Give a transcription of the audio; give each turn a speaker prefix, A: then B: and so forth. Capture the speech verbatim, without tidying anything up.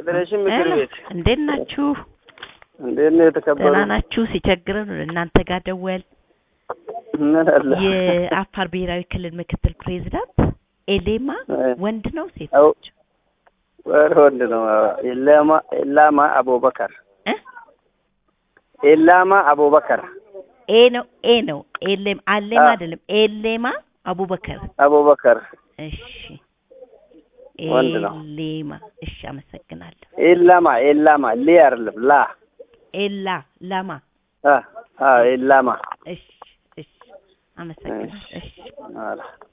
A: የፌዴሬሽን ምክር ቤት
B: እንዴት ናችሁ?
A: እንዴት ነው የተከበሩ?
B: ደህና ናችሁ? ሲቸግረን እናንተ ጋር ደወል። የአፋር ብሔራዊ ክልል ምክትል ፕሬዝዳንት ኤሌማ ወንድ ነው ሴት ነው?
A: ወንድ ነው። ኤላማ ኤላማ አቡበከር እ ኤላማ አቡበከር
B: ኤ ነው ኤ ነው ኤሌም አሌማ አይደለም ኤሌማ አቡበከር
A: አቡበከር
B: እሺ
A: ወንድ ነው።
B: ኤሌማ እሺ አመሰግናለሁ።
A: ኤላማ ኤላማ ሊ አይደለም ላ
B: ኤላ ላማ
A: አ አ ኤላማ
B: እሺ እሺ አመሰግናለሁ። እሺ
A: አላ